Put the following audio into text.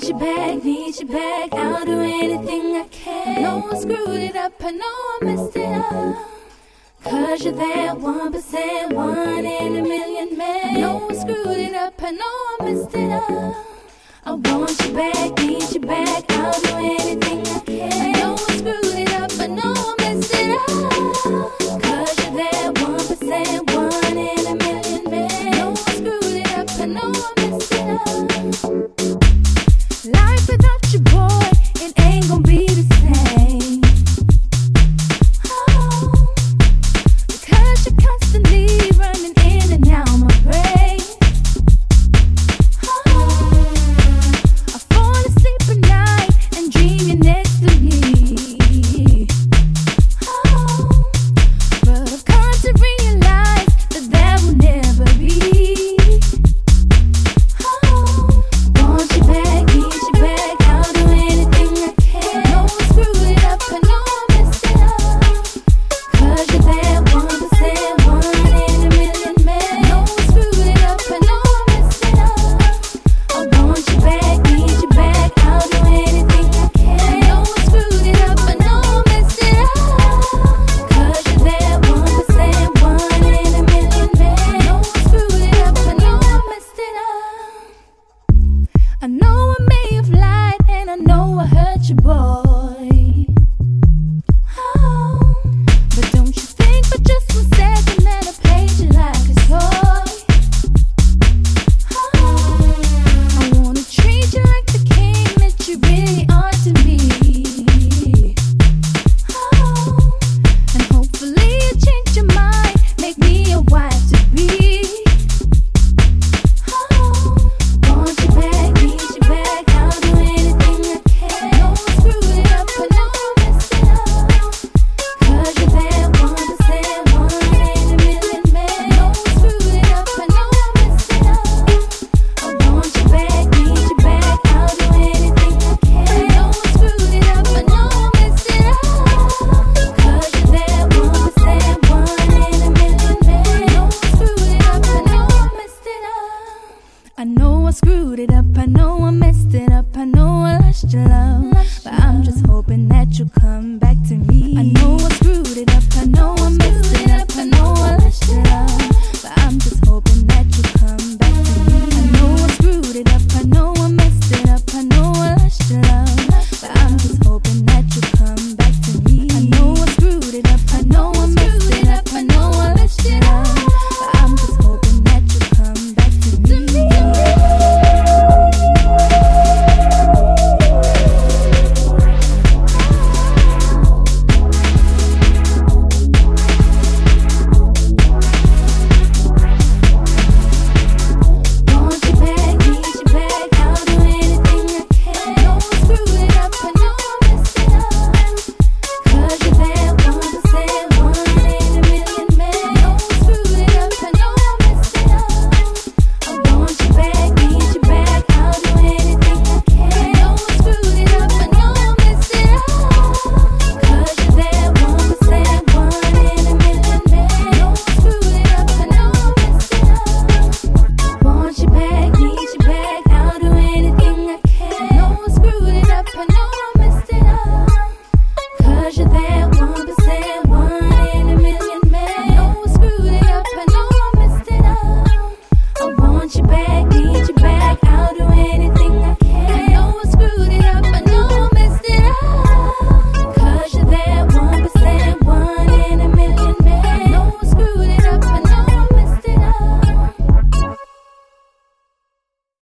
you back, need you back. I'll do anything I can. I know I screwed it up, I know I messed it up. Cause you're that 1%, one in a million man. I know I screwed it up, I know I messed it up. I want you back, need you back. I'll do anything I can. I know I screwed it up, I know I messed it up. Cause you're that 1%, one in a million man. I know I screwed it up, I know I messed it up. Life without you, boy, it ain't gon' be the same. Oh, because you're constantly running in and out my brain. Oh, I fall asleep at night and dream you're next to me. Oh, but I've come to realize that that will never be. Oh, want you back, need you back. I'll do anything I can. I know I screwed it up, I know I messed it up. Cause you're that 1%, one in a million man. I know I screwed it up, I know I messed it up. I want you back, need you back. I'll do anything I can. I know I screwed it up, I know I messed it up. Cause you're that 1%, one in a million man. I know I screwed it up, I know I messed it up. I know I may have lied and I know I hurt you, boy.